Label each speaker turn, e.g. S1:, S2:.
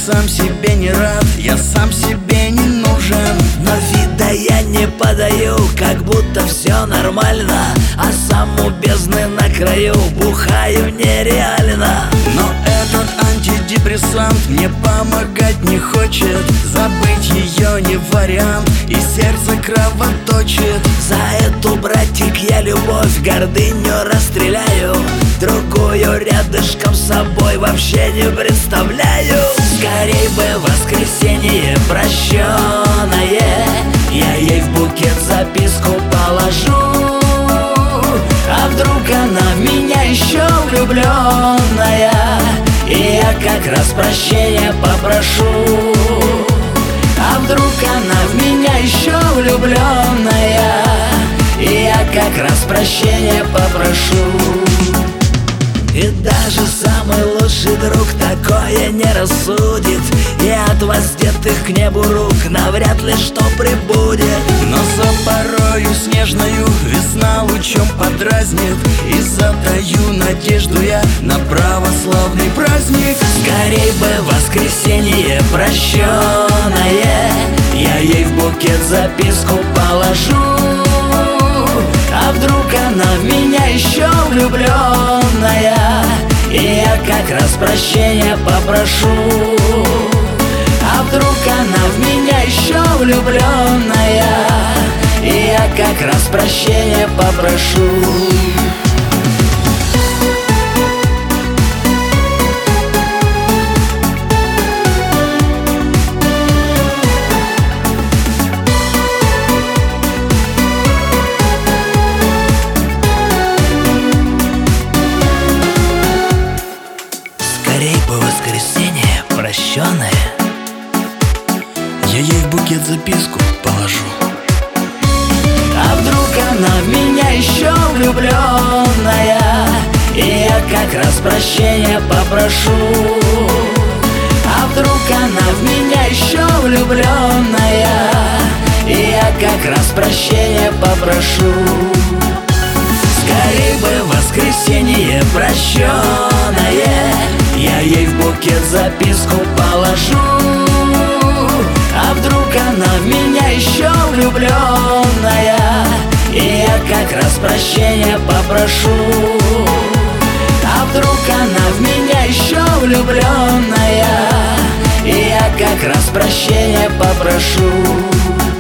S1: сам себе не рад, я сам себе не нужен.
S2: Но вида я не подаю, как будто все нормально, а сам у бездны на краю бухаю нереально.
S1: Но этот антидепрессант мне помогать не хочет. Забыть ее не вариант, и сердце кровоточит.
S2: За эту, братик, я любовь, гордыню расстреляю. Другую рядышком с собой вообще не представляю. Скорей бы воскресенье прощенное, я ей в букет записку положу. А вдруг она в меня еще влюбленная, и я как раз прощения попрошу. А вдруг она в меня еще влюбленная, и я как раз прощения попрошу. И даже самый лучший друг такое не рассудит, и от воздетых к небу рук навряд ли что прибудет.
S1: Но за порою снежною весна лучом подразнит, и затаю надежду я на православный праздник.
S2: Скорей бы воскресенье прощенное, я ей в букет записку положу. А вдруг она в меня еще влюбленная, и я как раз прощения попрошу. А вдруг она в меня еще влюбленная, и я как раз прощения попрошу. Скорей бы воскресенье прощенное,
S1: я ей в букет записку положу.
S2: а вдруг она в меня еще влюбленная, и я как раз прощения попрошу. А вдруг она в меня еще влюбленная, и я как раз прощения попрошу. Скорей бы воскресенье прощенное, я ей в букет записку положу. А вдруг она в меня еще влюбленная, и я как раз прощения попрошу. А вдруг она в меня еще влюбленная, и я как раз прощения попрошу.